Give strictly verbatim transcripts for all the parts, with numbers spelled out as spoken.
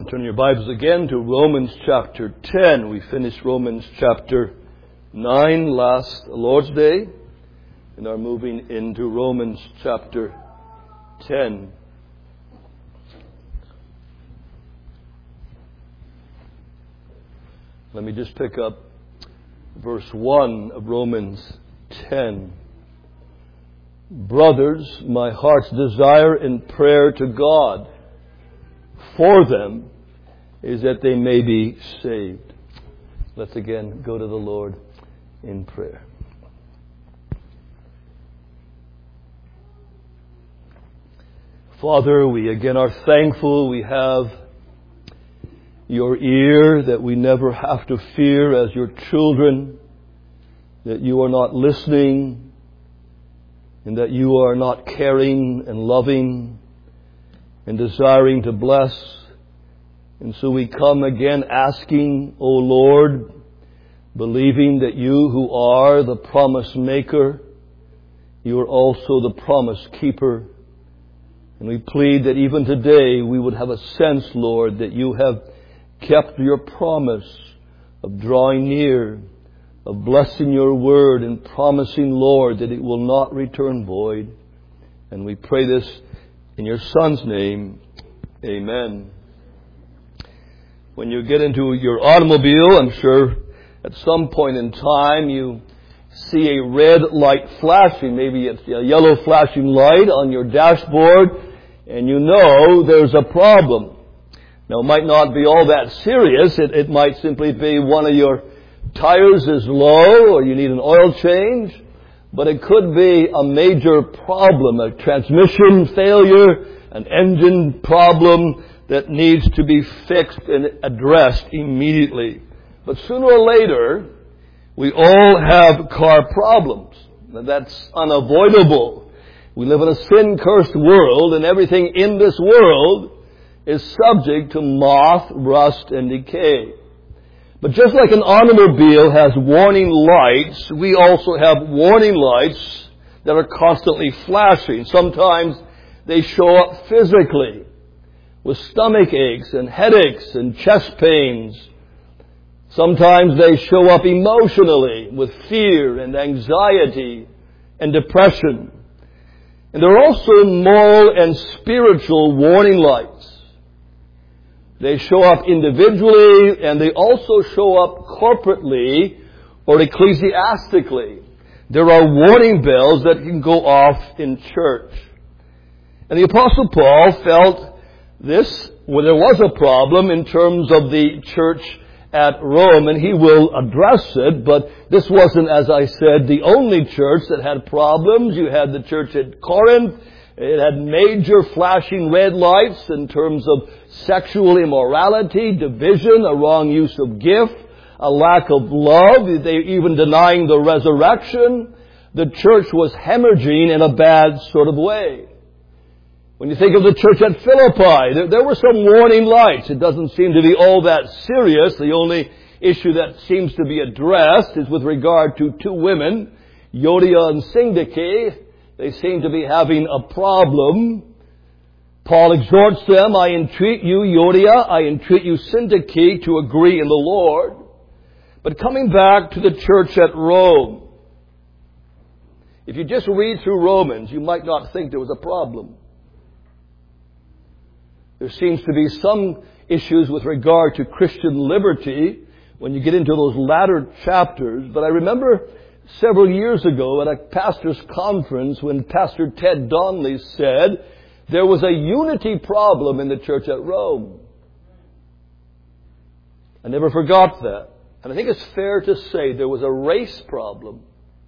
Turn your Bibles again to Romans chapter ten. We finished Romans chapter nine last Lord's Day and are moving into Romans chapter ten. Let me just pick up verse one of Romans ten. Brothers, my heart's desire in prayer to God for them is that they may be saved. Let's again go to the Lord in prayer. Father, we again are thankful we have your ear, that we never have to fear as your children, that you are not listening, and that you are not caring and loving and desiring to bless. And so we come again asking, O Lord, believing that you who are the promise maker, you are also the promise keeper. And we plead that even today we would have a sense, Lord, that you have kept your promise of drawing near, of blessing your word and promising, Lord, that it will not return void. And we pray this in your Son's name. Amen. When you get into your automobile, I'm sure at some point in time you see a red light flashing. Maybe it's a yellow flashing light on your dashboard, and you know there's a problem. Now, it might not be all that serious. It, it might simply be one of your tires is low or you need an oil change. But it could be a major problem, a transmission failure, an engine problem that needs to be fixed and addressed immediately. But sooner or later, we all have car problems. That's unavoidable. We live in a sin-cursed world, and everything in this world is subject to moth, rust, and decay. But just like an automobile has warning lights, we also have warning lights that are constantly flashing. Sometimes they show up physically with stomach aches and headaches and chest pains. Sometimes they show up emotionally with fear and anxiety and depression. And there are also moral and spiritual warning lights. They show up individually, and they also show up corporately or ecclesiastically. There are warning bells that can go off in church. And the Apostle Paul felt this, well, there was a problem in terms of the church at Rome, and he will address it, but this wasn't, as I said, the only church that had problems. You had the church at Corinth. It had major flashing red lights in terms of sexual immorality, division, a wrong use of gift, a lack of love. They even denying the resurrection. The church was hemorrhaging in a bad sort of way. When you think of the church at Philippi, there, there were some warning lights. It doesn't seem to be all that serious. The only issue that seems to be addressed is with regard to two women, Euodia and Syntyche. They seem to be having a problem. Paul exhorts them, I entreat you, Euodia, I entreat you, Syntyche, to agree in the Lord. But coming back to the church at Rome, if you just read through Romans, you might not think there was a problem. There seems to be some issues with regard to Christian liberty when you get into those latter chapters. But I remember several years ago at a pastor's conference when Pastor Ted Donnelly said there was a unity problem in the church at Rome. I never forgot that. And I think it's fair to say there was a race problem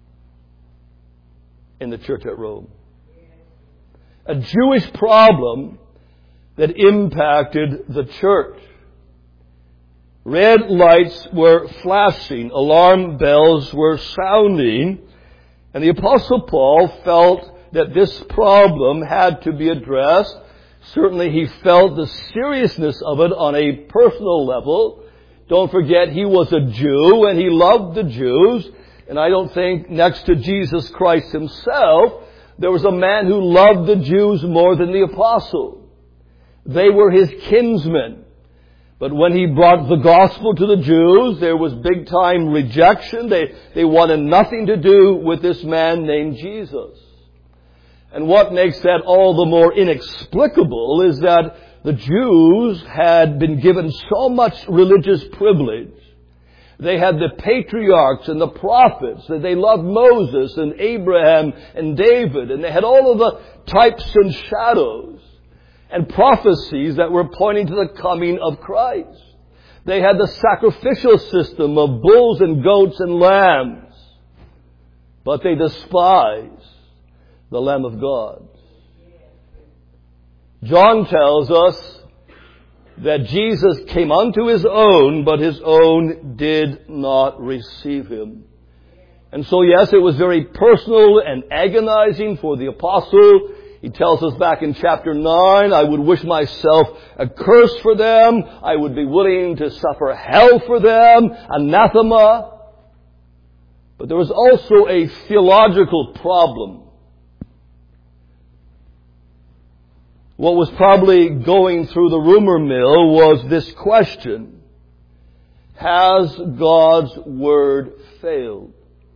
in the church at Rome. A Jewish problem that impacted the church. Red lights were flashing, alarm bells were sounding, and the Apostle Paul felt that this problem had to be addressed. Certainly he felt the seriousness of it on a personal level. Don't forget, he was a Jew and he loved the Jews, and I don't think next to Jesus Christ himself, there was a man who loved the Jews more than the apostle. They were his kinsmen. But when he brought the gospel to the Jews, there was big time rejection. They, they wanted nothing to do with this man named Jesus. And what makes that all the more inexplicable is that the Jews had been given so much religious privilege. They had the patriarchs and the prophets, that they loved Moses and Abraham and David, and they had all of the types and shadows and prophecies that were pointing to the coming of Christ. They had the sacrificial system of bulls and goats and lambs, but they despised the Lamb of God. John tells us that Jesus came unto his own, but his own did not receive him. And so, yes, it was very personal and agonizing for the apostle. He tells us back in chapter nine, I would wish myself accursed for them. I would be willing to suffer hell for them, anathema. But there was also a theological problem. What was probably going through the rumor mill was this question: has God's word failed?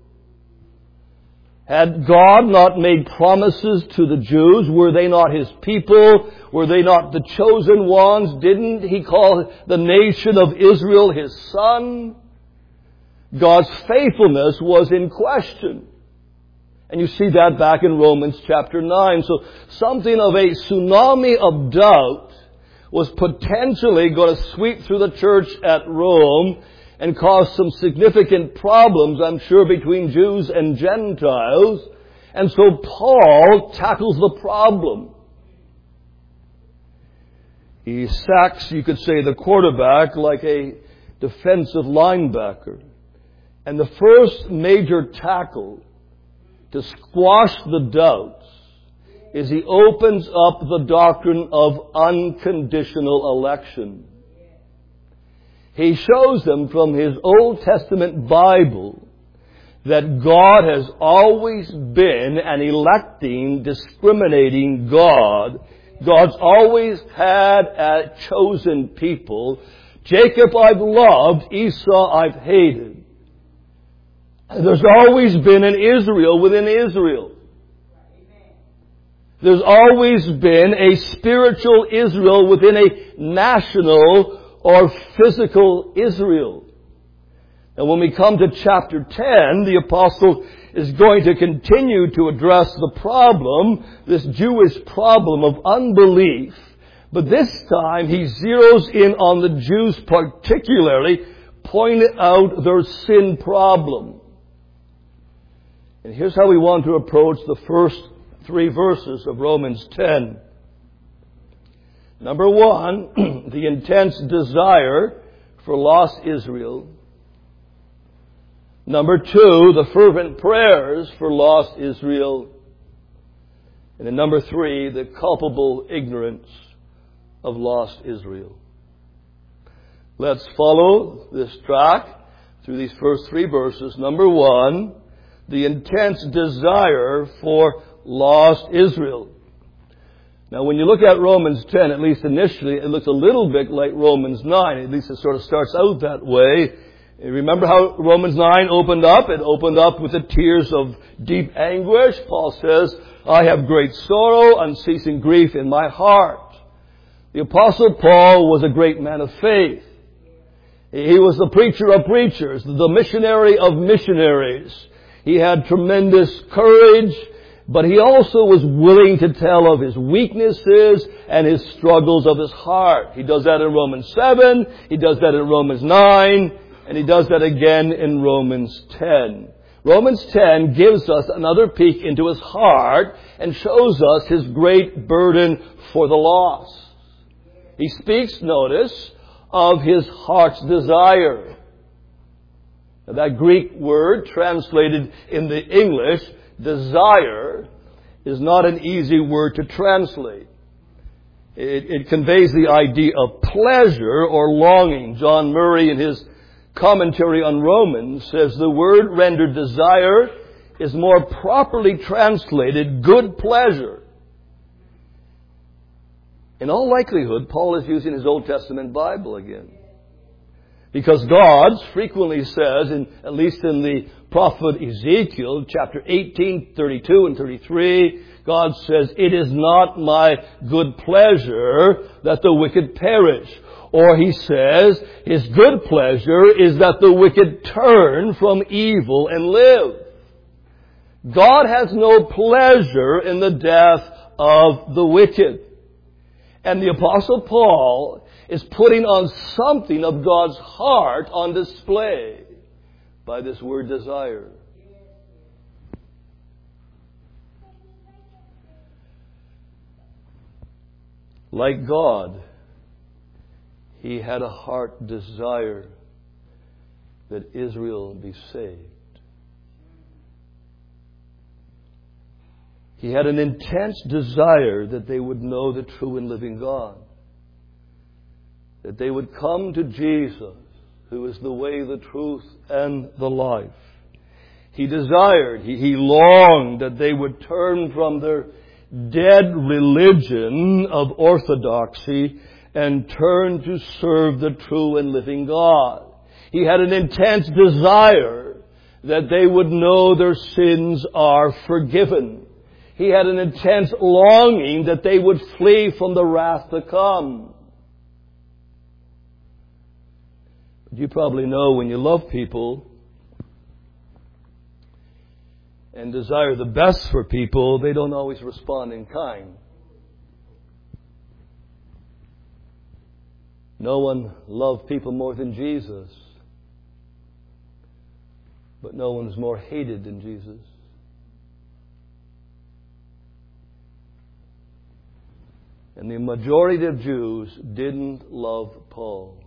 Had God not made promises to the Jews? Were they not his people? Were they not the chosen ones? Didn't he call the nation of Israel his son? God's faithfulness was in question. And you see that back in Romans chapter nine. So something of a tsunami of doubt was potentially going to sweep through the church at Rome and cause some significant problems, I'm sure, between Jews and Gentiles. And so Paul tackles the problem. He sacks, you could say, the quarterback like a defensive linebacker. And the first major tackle to squash the doubts is he opens up the doctrine of unconditional election. He shows them from his Old Testament Bible that God has always been an electing, discriminating God. God's always had a chosen people. Jacob I've loved, Esau I've hated. There's always been an Israel within Israel. There's always been a spiritual Israel within a national or physical Israel. And when we come to chapter ten, the apostle is going to continue to address the problem, this Jewish problem of unbelief. But this time he zeroes in on the Jews particularly, pointing out their sin problem. And here's how we want to approach the first three verses of Romans ten. Number one, the intense desire for lost Israel. Number two, the fervent prayers for lost Israel. And then number three, the culpable ignorance of lost Israel. Let's follow this track through these first three verses. Number one, the intense desire for lost Israel. Now, when you look at Romans ten, at least initially, it looks a little bit like Romans nine. At least it sort of starts out that way. Remember how Romans nine opened up? It opened up with the tears of deep anguish. Paul says, I have great sorrow, unceasing grief in my heart. The Apostle Paul was a great man of faith. He was the preacher of preachers, the missionary of missionaries. He had tremendous courage, but he also was willing to tell of his weaknesses and his struggles of his heart. He does that in Romans seven, he does that in Romans nine, and he does that again in Romans ten. Romans ten gives us another peek into his heart and shows us his great burden for the lost. He speaks, notice, of his heart's desire. Now, that Greek word translated in the English, desire, is not an easy word to translate. It, it conveys the idea of pleasure or longing. John Murray, in his commentary on Romans, says the word rendered desire is more properly translated good pleasure. In all likelihood, Paul is using his Old Testament Bible again. Because God frequently says, in, at least in the prophet Ezekiel, chapter eighteen, thirty-two and thirty-three, God says, "It is not my good pleasure that the wicked perish." Or he says, His good pleasure is that the wicked turn from evil and live. God has no pleasure in the death of the wicked. And the Apostle Paul is putting on something of God's heart on display by this word desire. Like God, he had a heart desire that Israel be saved. He had an intense desire that they would know the true and living God. That they would come to Jesus, who is the way, the truth, and the life. He desired, he, he longed that they would turn from their dead religion of orthodoxy and turn to serve the true and living God. He had an intense desire that they would know their sins are forgiven. He had an intense longing that they would flee from the wrath to come. You probably know when you love people and desire the best for people, they don't always respond in kind. No one loved people more than Jesus, but no one is more hated than Jesus. And the majority of Jews didn't love Paul.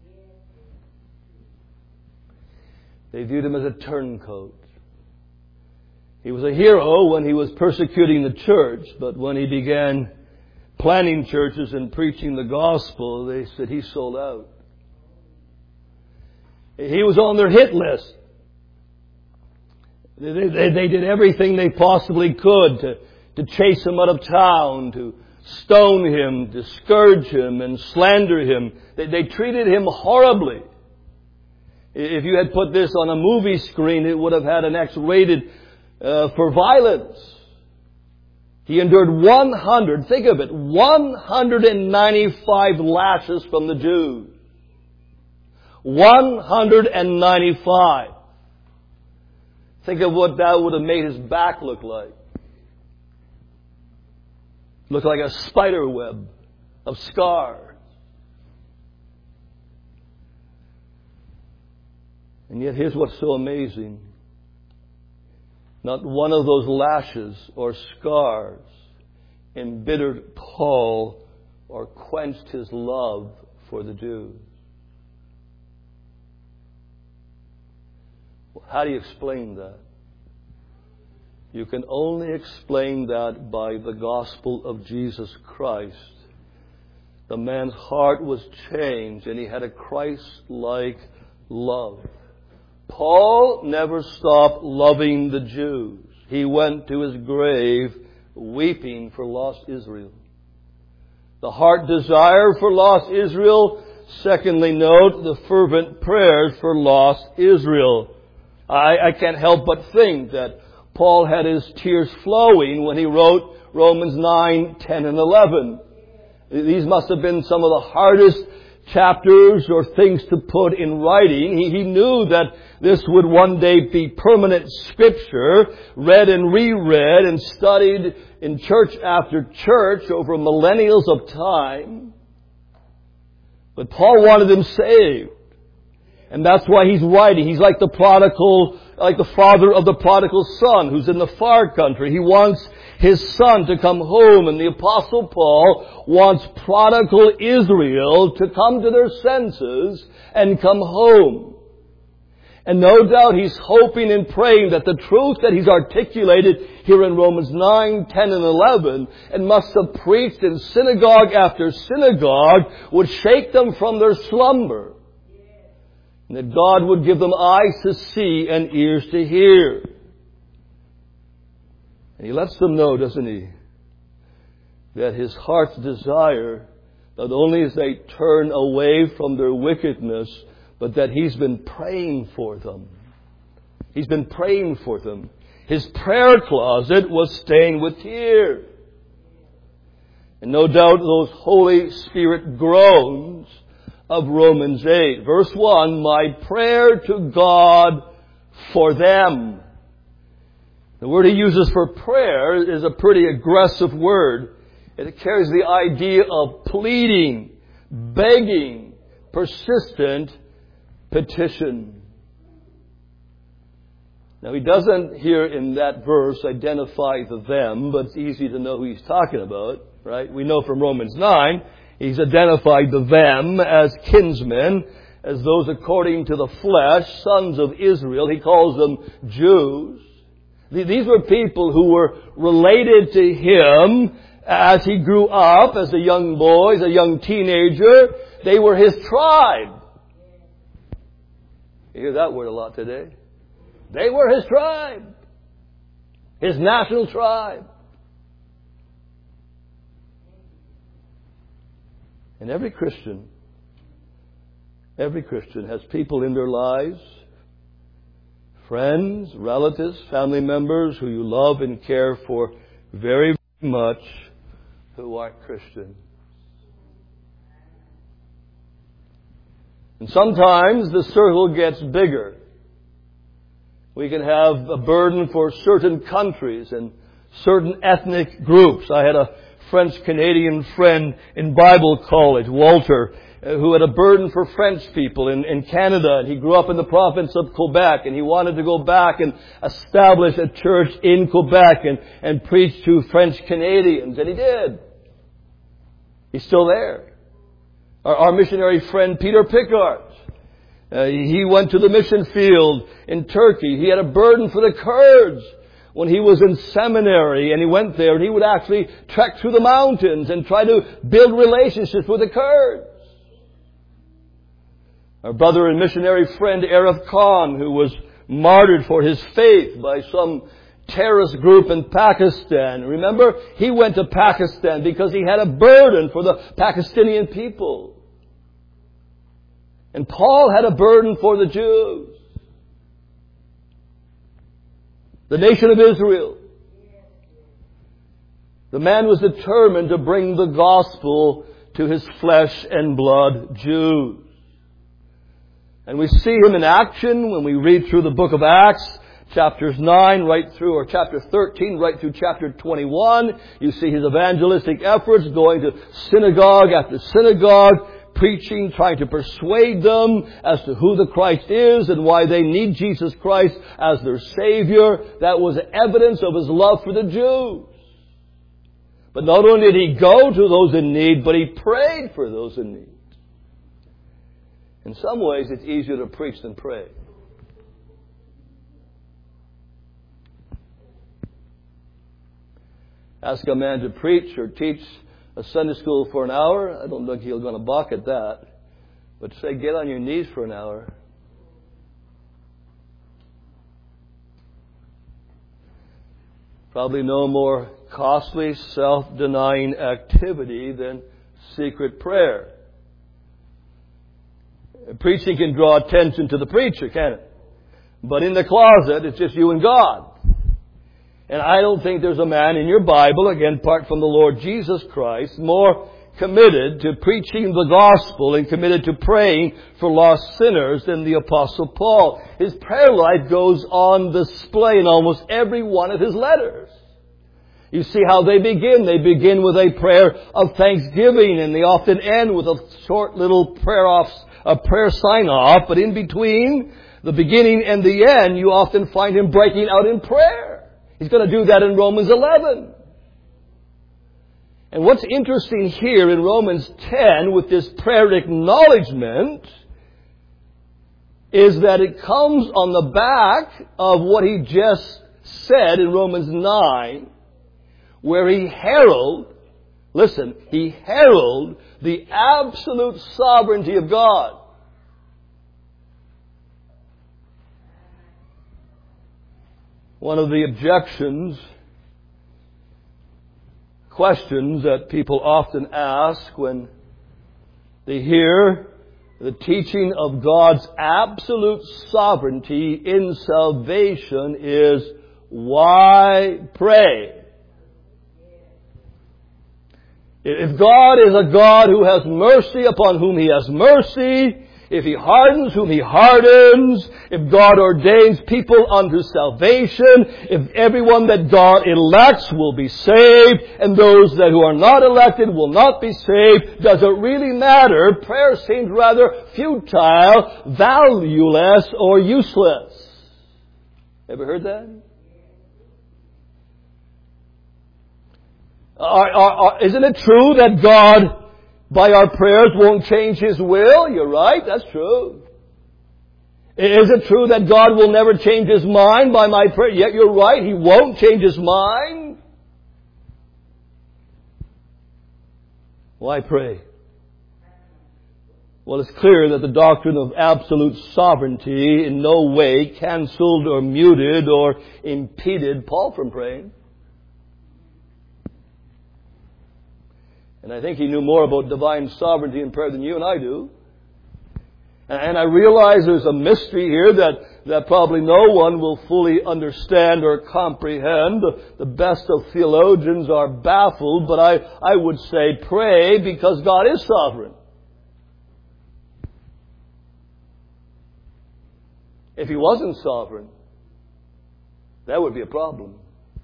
They viewed him as a turncoat. He was a hero when he was persecuting the church, but when he began planning churches and preaching the gospel, they said he sold out. He was on their hit list. They, they, they did everything they possibly could to, to chase him out of town, to stone him, to scourge him, and slander him. They, they treated him horribly. If you had put this on a movie screen, it would have had an X rated uh, for violence. He endured one hundred, think of it, one hundred ninety-five lashes from the Jews. one hundred ninety-five. Think of what that would have made his back look like. Looked like a spider web of scars. And yet here's what's so amazing. Not one of those lashes or scars embittered Paul or quenched his love for the Jews. Well, how do you explain that? You can only explain that by the gospel of Jesus Christ. The man's heart was changed and he had a Christ-like love. Paul never stopped loving the Jews. He went to his grave weeping for lost Israel. The heart desire for lost Israel. Secondly, note the fervent prayers for lost Israel. I, I can't help but think that Paul had his tears flowing when he wrote Romans nine, ten, and eleven. These must have been some of the hardest chapters or things to put in writing. He, he knew that this would one day be permanent scripture, read and reread and studied in church after church over millennials of time. But Paul wanted them saved. And that's why he's writing. He's like the prodigal, like the father of the prodigal son who's in the far country. He wants his son to come home. And the Apostle Paul wants prodigal Israel to come to their senses and come home. And no doubt he's hoping and praying that the truth that he's articulated here in Romans nine, ten, and eleven, and must have preached in synagogue after synagogue, would shake them from their slumber. And that God would give them eyes to see and ears to hear. And he lets them know, doesn't he? that his heart's desire not only is they turn away from their wickedness, but that he's been praying for them. He's been praying for them. His prayer closet was stained with tears. And no doubt those Holy Spirit groans of Romans eight. Verse one, my prayer to God for them. The word he uses for prayer is a pretty aggressive word. It carries the idea of pleading, begging, persistent petition. Now he doesn't here in that verse identify the them, but it's easy to know who he's talking about, right? We know from Romans nine, he's identified the them as kinsmen, as those according to the flesh, sons of Israel. He calls them Jews. These were people who were related to him as he grew up, as a young boy, as a young teenager. They were his tribe. You hear that word a lot today. They were his tribe. His national tribe. And every Christian, every Christian has people in their lives, friends, relatives, family members who you love and care for very much, who aren't Christian. And sometimes the circle gets bigger. We can have a burden for certain countries and certain ethnic groups. I had a French-Canadian friend in Bible college, Walter, who had a burden for French people in, in Canada. And he grew up in the province of Quebec, and he wanted to go back and establish a church in Quebec and, and preach to French Canadians. And he did. He's still there. Our, our missionary friend Peter Pickard, uh, he went to the mission field in Turkey. He had a burden for the Kurds when he was in seminary, and he went there and he would actually trek through the mountains and try to build relationships with the Kurds. Our brother and missionary friend Arif Khan, who was martyred for his faith by some terrorist group in Pakistan. Remember, he went to Pakistan because he had a burden for the Pakistani people. And Paul had a burden for the Jews, the nation of Israel. The man was determined to bring the gospel to his flesh and blood Jews. And we see him in action when we read through the book of Acts, chapters nine right through, or chapter thirteen right through chapter twenty-one. You see his evangelistic efforts, going to synagogue after synagogue, preaching, trying to persuade them as to who the Christ is and why they need Jesus Christ as their Savior. That was evidence of his love for the Jews. But not only did he go to those in need, but he prayed for those in need. In some ways, it's easier to preach than pray. Ask a man to preach or teach a Sunday school for an hour, I don't think he's going to balk at that. But say, get on your knees for an hour. Probably no more costly, self-denying activity than secret prayer. Preaching can draw attention to the preacher, can't it? But in the closet, it's just you and God. And I don't think there's a man in your Bible, again, apart from the Lord Jesus Christ, more committed to preaching the gospel and committed to praying for lost sinners than the Apostle Paul. His prayer life goes on display in almost every one of his letters. You see how they begin. They begin with a prayer of thanksgiving, and they often end with a short little prayer off, a prayer sign-off. But in between the beginning and the end, you often find him breaking out in prayer. He's going to do that in Romans eleven. And what's interesting here in Romans ten with this prayer acknowledgement is that it comes on the back of what he just said in Romans nine, where he heralded, listen, he heralded the absolute sovereignty of God. One of the objections questions that people often ask when they hear the teaching of God's absolute sovereignty in salvation is, why pray? If God is a God who has mercy upon whom He has mercy, if He hardens whom He hardens, if God ordains people unto salvation, if everyone that God elects will be saved, and those that who are not elected will not be saved, does it really matter? Prayer seems rather futile, valueless, or useless. Ever heard that? Are, are, are, isn't it true that God, by our prayers, won't change His will? You're right, that's true. Is it true that God will never change His mind by my prayer? Yet you're right, He won't change His mind. Why pray? Well, it's clear that the doctrine of absolute sovereignty in no way canceled or muted or impeded Paul from praying. And I think he knew more about divine sovereignty in prayer than you and I do. And I realize there's a mystery here that, that probably no one will fully understand or comprehend. The, the best of theologians are baffled, but I, I would say pray because God is sovereign. If He wasn't sovereign, that would be a problem.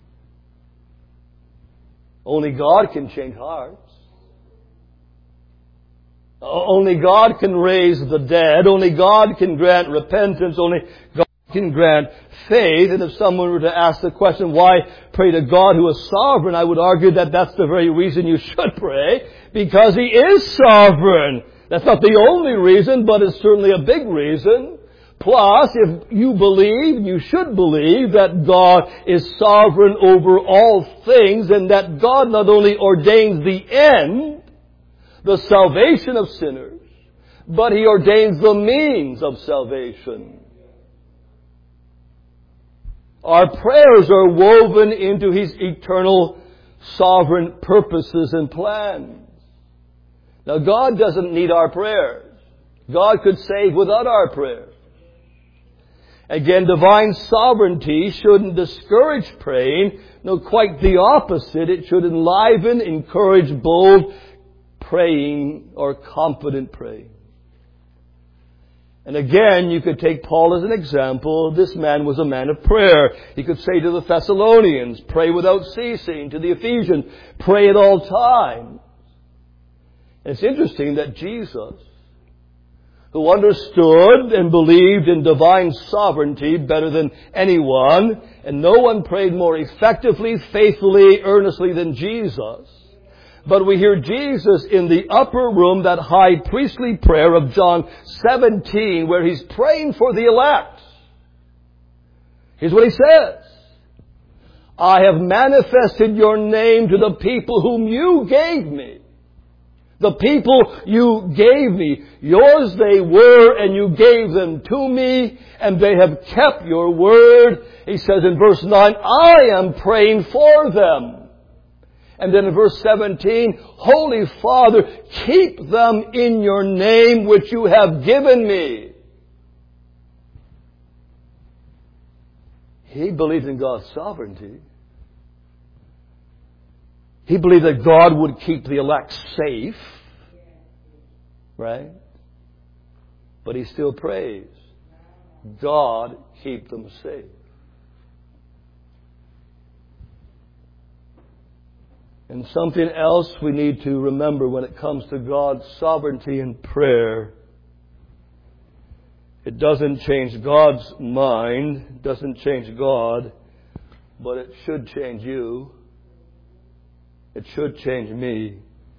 Only God can change hearts. Only God can raise the dead. Only God can grant repentance. Only God can grant faith. And if someone were to ask the question, why pray to God who is sovereign, I would argue that that's the very reason you should pray, because He is sovereign. That's not the only reason, but it's certainly a big reason. Plus, if you believe, you should believe that God is sovereign over all things, and that God not only ordains the end, the salvation of sinners, but He ordains the means of salvation. Our prayers are woven into His eternal sovereign purposes and plans. Now, God doesn't need our prayers. God could save without our prayers. Again, divine sovereignty shouldn't discourage praying. No, quite the opposite. It should enliven, encourage bold praying or confident praying. And again, you could take Paul as an example. This man was a man of prayer. He could say to the Thessalonians, pray without ceasing. To the Ephesians, pray at all times. And it's interesting that Jesus, who understood and believed in divine sovereignty better than anyone, and no one prayed more effectively, faithfully, earnestly than Jesus. But we hear Jesus in the upper room, that high priestly prayer of John seventeen, where He's praying for the elect. Here's what He says. I have manifested your name to the people whom you gave me. The people you gave me. Yours they were, and you gave them to me, and they have kept your word. He says in verse nine, I am praying for them. And then in verse seventeen, Holy Father, keep them in your name which you have given me. He believed in God's sovereignty. He believed that God would keep the elect safe. Right? But he still prays, God keep them safe. And something else we need to remember when it comes to God's sovereignty in prayer. It doesn't change God's mind, it doesn't change God, but it should change you. It should change me.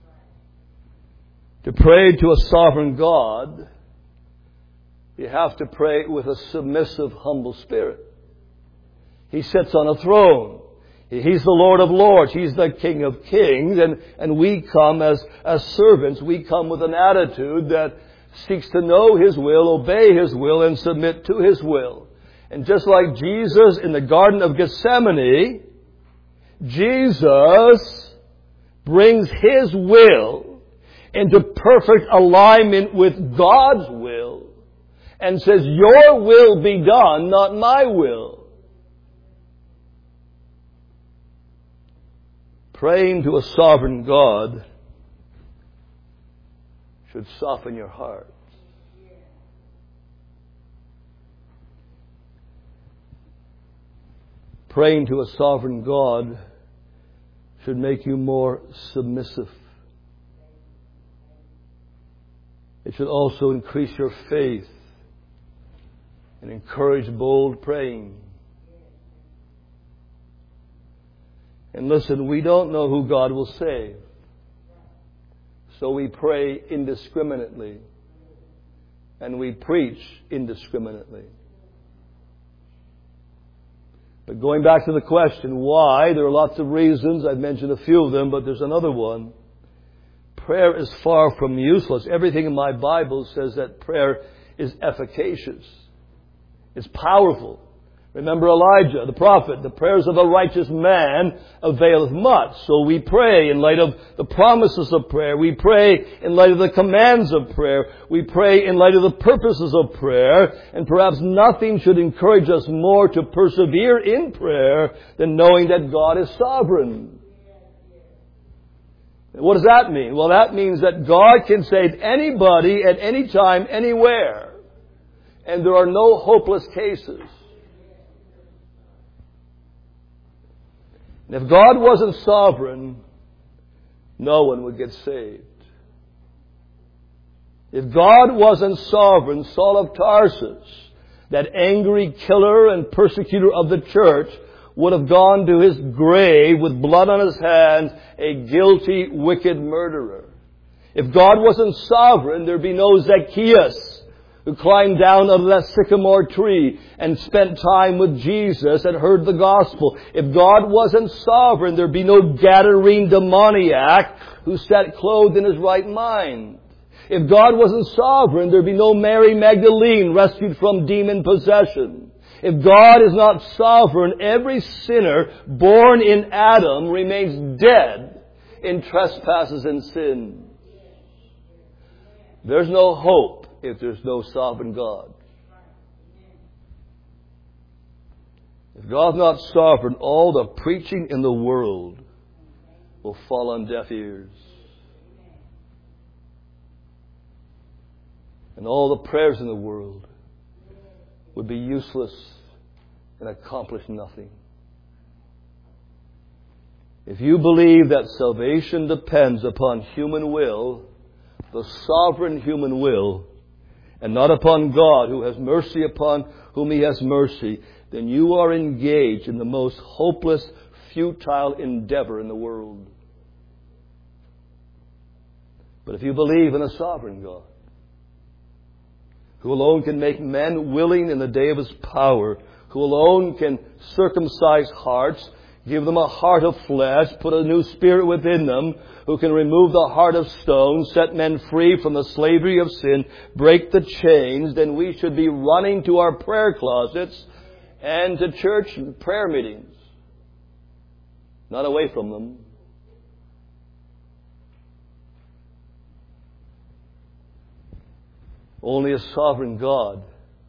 To pray to a sovereign God, you have to pray with a submissive, humble spirit. He sits on a throne. He's the Lord of Lords. He's the King of Kings. And, and we come as, as servants. We come with an attitude that seeks to know His will, obey His will, and submit to His will. And just like Jesus in the Garden of Gethsemane, Jesus brings His will into perfect alignment with God's will and says, your will be done, not my will. Praying to a sovereign God should soften your heart. Praying to a sovereign God should make you more submissive. It should also increase your faith and encourage bold praying. And listen, we don't know who God will save. So we pray indiscriminately. And we preach indiscriminately. But going back to the question, why? There are lots of reasons. I've mentioned a few of them, but there's another one. Prayer is far from useless. Everything in my Bible says that prayer is efficacious. It's powerful. Remember Elijah, the prophet, the prayers of a righteous man availeth much. So we pray in light of the promises of prayer. We pray in light of the commands of prayer. We pray in light of the purposes of prayer. And perhaps nothing should encourage us more to persevere in prayer than knowing that God is sovereign. What does that mean? Well, that means that God can save anybody at any time, anywhere. And there are no hopeless cases. And if God wasn't sovereign, no one would get saved. If God wasn't sovereign, Saul of Tarsus, that angry killer and persecutor of the church, would have gone to his grave with blood on his hands, a guilty, wicked murderer. If God wasn't sovereign, there'd be no Zacchaeus, who climbed down out of that sycamore tree and spent time with Jesus and heard the gospel. If God wasn't sovereign, there'd be no Gadarene demoniac who sat clothed in his right mind. If God wasn't sovereign, there'd be no Mary Magdalene rescued from demon possession. If God is not sovereign, every sinner born in Adam remains dead in trespasses and sin. There's no hope if there's no sovereign God. If God's not sovereign, all the preaching in the world will fall on deaf ears. And all the prayers in the world would be useless and accomplish nothing. If you believe that salvation depends upon human will, the sovereign human will, and not upon God, who has mercy upon whom He has mercy, then you are engaged in the most hopeless, futile endeavor in the world. But if you believe in a sovereign God, who alone can make men willing in the day of His power, who alone can circumcise hearts, give them a heart of flesh, put a new spirit within them, who can remove the heart of stone, set men free from the slavery of sin, break the chains, then we should be running to our prayer closets and to church prayer meetings. Not away from them. Only a sovereign God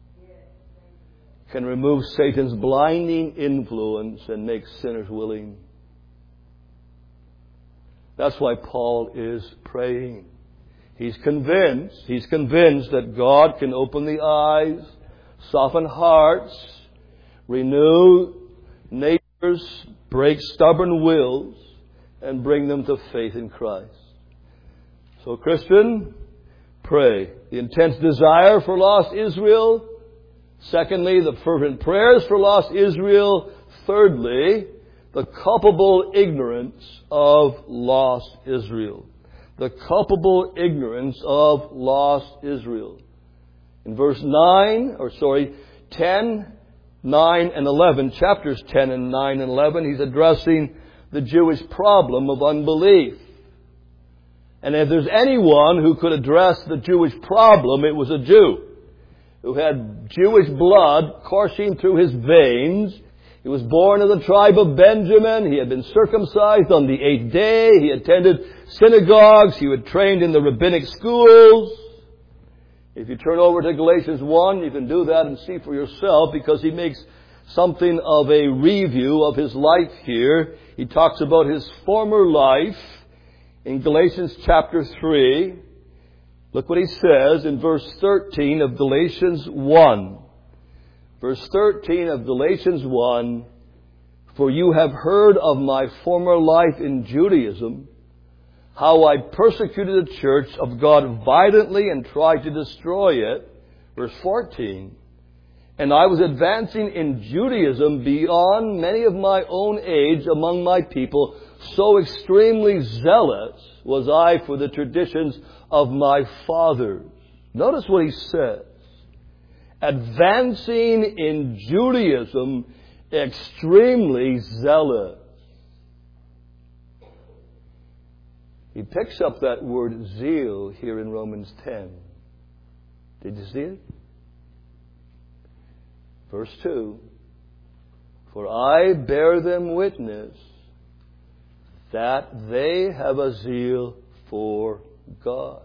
can remove Satan's blinding influence and make sinners willing. That's why Paul is praying. He's convinced, he's convinced that God can open the eyes, soften hearts, renew natures, break stubborn wills, and bring them to faith in Christ. So, Christian, pray. The intense desire for lost Israel. Secondly, the fervent prayers for lost Israel. Thirdly, the culpable ignorance of lost Israel. The culpable ignorance of lost Israel. In verse nine, or sorry, ten, nine, and eleven, chapters ten and nine and eleven, he's addressing the Jewish problem of unbelief. And if there's anyone who could address the Jewish problem, it was a Jew who had Jewish blood coursing through his veins. He was born of the tribe of Benjamin. He had been circumcised on the eighth day. He attended synagogues. He had trained in the rabbinic schools. If you turn over to Galatians one, you can do that and see for yourself, because he makes something of a review of his life here. He talks about his former life in Galatians chapter three. Look what he says in verse thirteen of Galatians one. Verse thirteen of Galatians one, "For you have heard of my former life in Judaism, how I persecuted the church of God violently and tried to destroy it." Verse fourteen, "And I was advancing in Judaism beyond many of my own age among my people, so extremely zealous was I for the traditions of my fathers." Notice what he says. Advancing in Judaism, extremely zealous. He picks up that word zeal here in Romans ten. Did you see it? Verse two. "For I bear them witness that they have a zeal for God."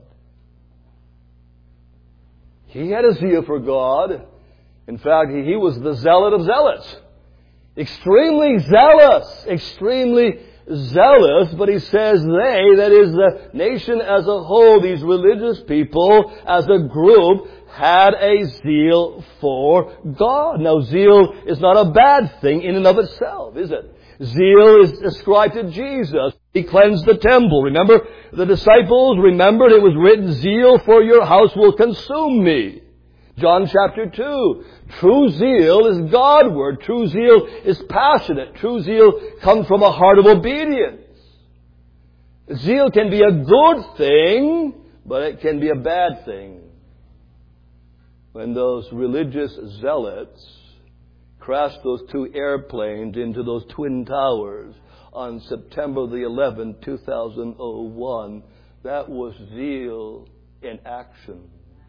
He had a zeal for God. In fact, he was the zealot of zealots. Extremely zealous. Extremely zealous. But he says they, that is the nation as a whole, these religious people as a group, had a zeal for God. Now, zeal is not a bad thing in and of itself, is it? Zeal is ascribed to Jesus. He cleansed the temple. Remember, the disciples remembered it was written, "Zeal for your house will consume me." John chapter two. True zeal is Godward. True zeal is passionate. True zeal comes from a heart of obedience. Zeal can be a good thing, but it can be a bad thing. When those religious zealots crashed those two airplanes into those twin towers on September the eleventh, two thousand one, that was zeal in action.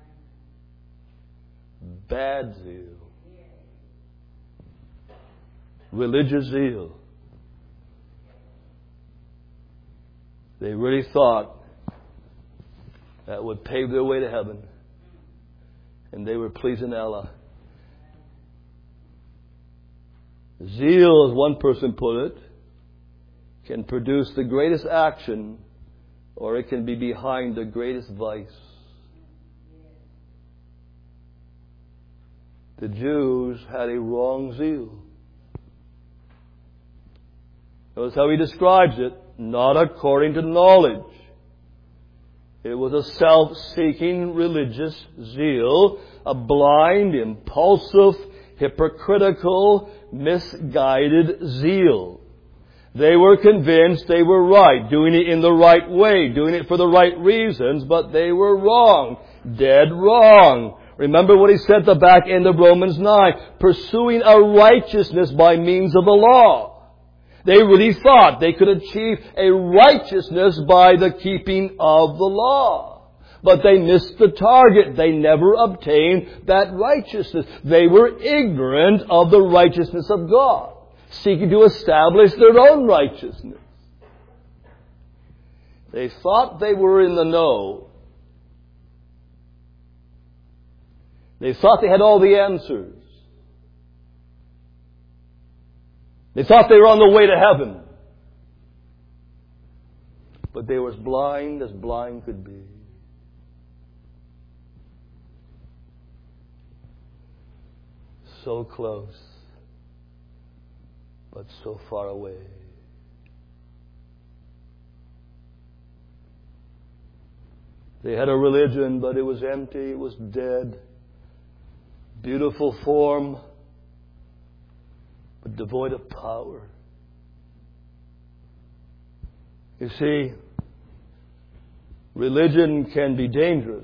Bad zeal. Religious zeal. They really thought that would pave their way to heaven. And they were pleasing Allah. Zeal, as one person put it, can produce the greatest action, or it can be behind the greatest vice. The Jews had a wrong zeal. Notice how he describes it. Not according to knowledge. It was a self-seeking religious zeal, a blind, impulsive, hypocritical, misguided zeal. They were convinced they were right, doing it in the right way, doing it for the right reasons, but they were wrong, dead wrong. Remember what he said at the back end of Romans nine, pursuing a righteousness by means of the law. They really thought they could achieve a righteousness by the keeping of the law. But they missed the target. They never obtained that righteousness. They were ignorant of the righteousness of God, seeking to establish their own righteousness. They thought they were in the know. They thought they had all the answers. They thought they were on the way to heaven. But they were as blind as blind could be. So close, but so far away. They had a religion, but it was empty, it was dead. Beautiful form, but devoid of power. You see, religion can be dangerous.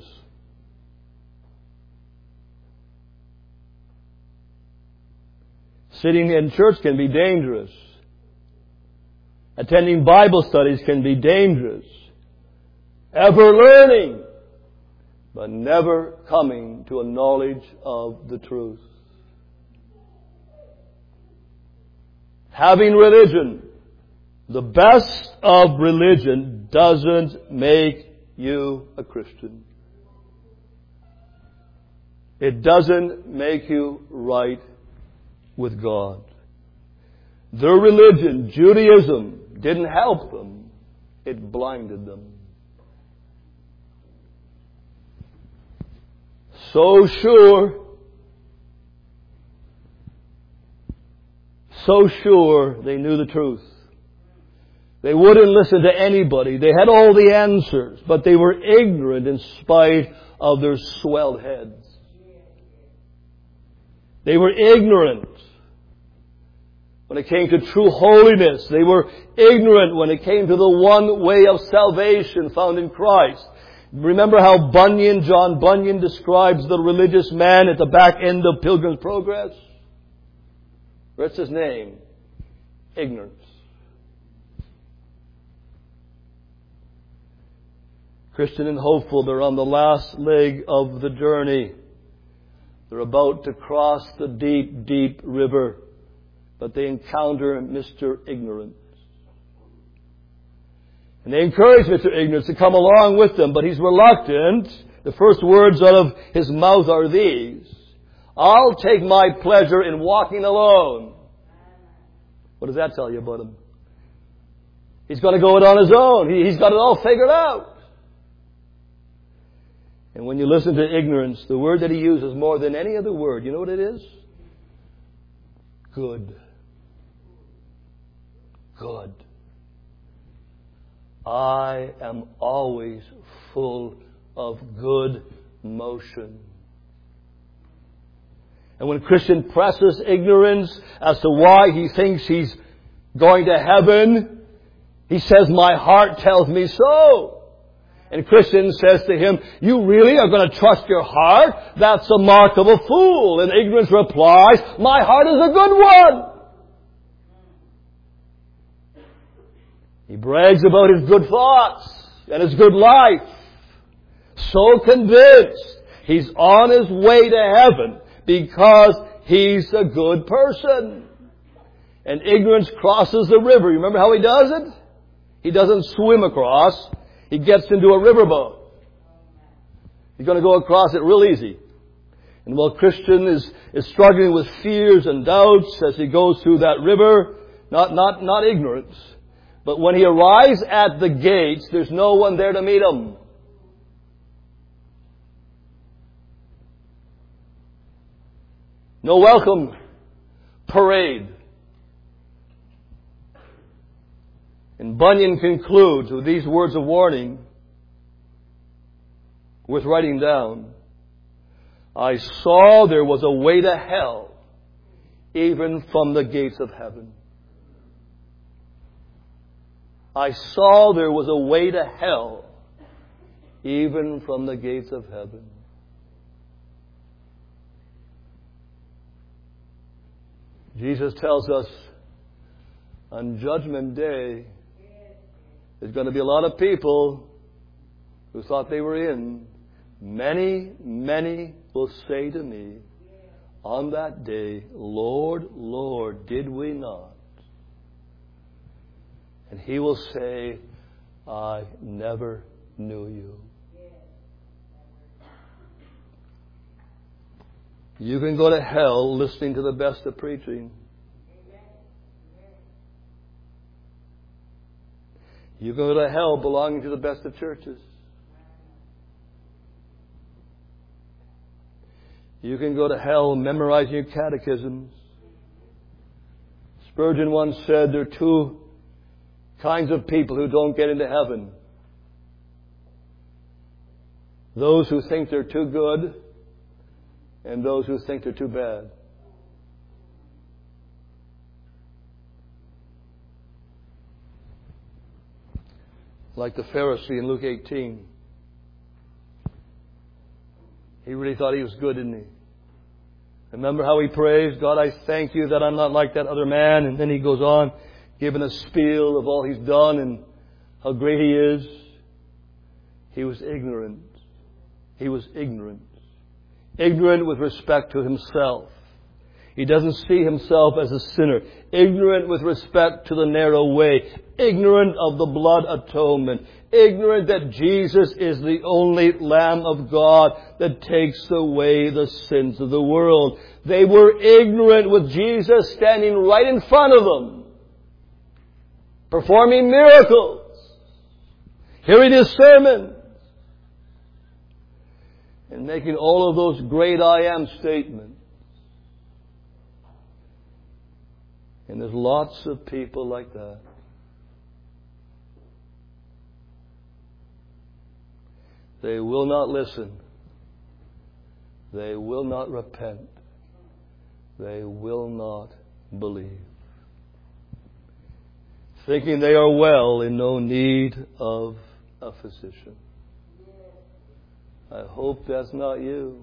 Sitting in church can be dangerous. Attending Bible studies can be dangerous. Ever learning, but never coming to a knowledge of the truth. having religion, the best of religion, doesn't make you a Christian. It doesn't make you right with God. Their religion, Judaism, didn't help them. It blinded them. So sure, so sure they knew the truth. They wouldn't listen to anybody. They had all the answers, but they were ignorant in spite of their swelled heads. They were ignorant when it came to true holiness. They were ignorant when it came to the one way of salvation found in Christ. Remember how Bunyan, John Bunyan, describes the religious man at the back end of Pilgrim's Progress? What's his name? Ignorance. Christian and hopeful, they're on the last leg of the journey. They're about to cross the deep, deep river, but they encounter Mister Ignorance. And they encourage Mister Ignorance to come along with them, but he's reluctant. The first words out of his mouth are these: I'll take my pleasure in walking alone. What does that tell you about him? He's going to go it on his own. He, he's got it all figured out. And when you listen to Ignorance, the word that he uses more than any other word, you know what it is? Good. Good. I am always full of good motion. And when Christian presses Ignorance as to why he thinks he's going to heaven, he says, my heart tells me so. And Christian says to him, you really are going to trust your heart? That's the mark of a fool. And Ignorance replies, my heart is a good one. He brags about his good thoughts and his good life. So convinced he's on his way to heaven because he's a good person. And Ignorance crosses the river. You remember how he does it? He doesn't swim across. He gets into a riverboat. He's going to go across it real easy. And while Christian is, is struggling with fears and doubts as he goes through that river, not, not, not ignorance, but when he arrives at the gates, there's no one there to meet him. No welcome parade. And Bunyan concludes with these words of warning, worth writing down. I saw there was a way to hell, even from the gates of heaven. I saw there was a way to hell, even from the gates of heaven. Jesus tells us on Judgment Day, there's going to be a lot of people who thought they were in. Many, many will say to me on that day, Lord, Lord, did we not? And he will say, I never knew you. You can go to hell listening to the best of preaching. You go to hell belonging to the best of churches. You can go to hell memorizing your catechisms. Spurgeon once said there are two kinds of people who don't get into heaven. Those who think they're too good and those who think they're too bad. Like the Pharisee in Luke eighteen. He really thought he was good, didn't he? Remember how he prays, God, I thank you that I'm not like that other man. And then he goes on, giving a spiel of all he's done and how great he is. He was ignorant. He was ignorant. Ignorant with respect to himself. He doesn't see himself as a sinner, ignorant with respect to the narrow way, ignorant of the blood atonement, ignorant that Jesus is the only Lamb of God that takes away the sins of the world. They were ignorant with Jesus standing right in front of them, performing miracles, hearing His sermon, and making all of those great I am statements. And there's lots of people like that. They will not listen. They will not repent. They will not believe. Thinking they are well in no need of a physician. I hope that's not you.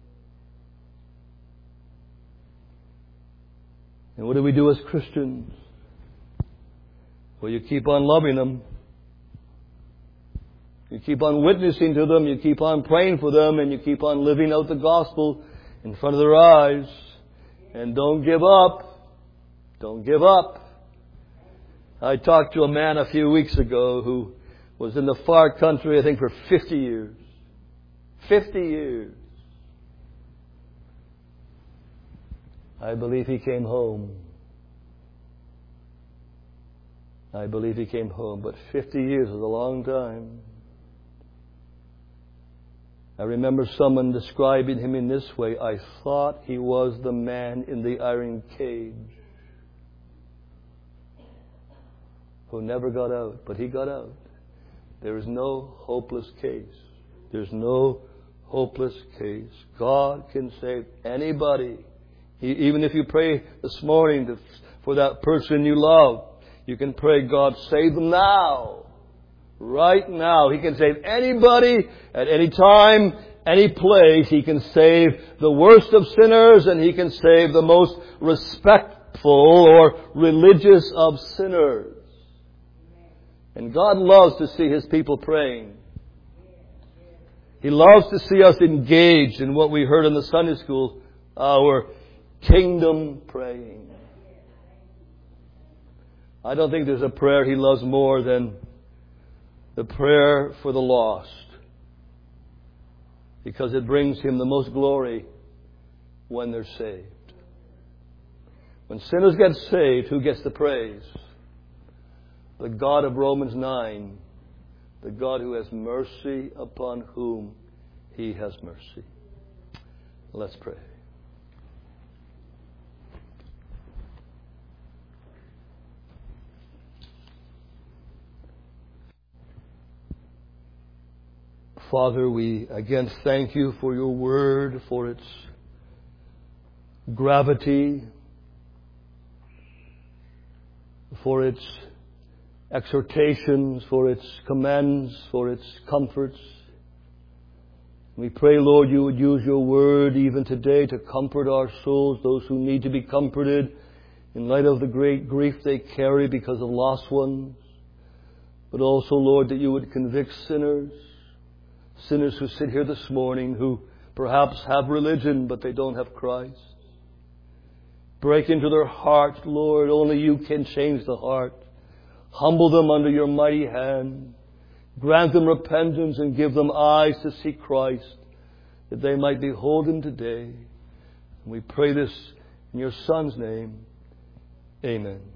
And what do we do as Christians? Well, you keep on loving them. You keep on witnessing to them. You keep on praying for them. And you keep on living out the gospel in front of their eyes. And don't give up. Don't give up. I talked to a man a few weeks ago who was in the far country, I think, for fifty years. fifty years. I believe he came home. I believe he came home. But fifty years is a long time. I remember someone describing him in this way. I thought he was the man in the iron cage who never got out. But he got out. There is no hopeless case. There's no hopeless case. God can save anybody. Even if you pray this morning to, for that person you love, you can pray, God, save them now. Right now. He can save anybody at any time, any place. He can save the worst of sinners, and He can save the most respectful or religious of sinners. And God loves to see His people praying. He loves to see us engaged in what we heard in the Sunday school, our kingdom praying. I don't think there's a prayer He loves more than the prayer for the lost, because it brings Him the most glory when they're saved. When sinners get saved, who gets the praise? The God of Romans nine, the God who has mercy upon whom He has mercy. Let's pray. Father, we again thank You for Your Word, for its gravity, for its exhortations, for its commands, for its comforts. We pray, Lord, You would use Your Word even today to comfort our souls, those who need to be comforted in light of the great grief they carry because of lost ones. But also, Lord, that You would convict sinners, sinners who sit here this morning who perhaps have religion but they don't have Christ. Break into their hearts, Lord. Only You can change the heart. Humble them under Your mighty hand. Grant them repentance and give them eyes to see Christ, that they might behold Him today. And we pray this in Your Son's name. Amen.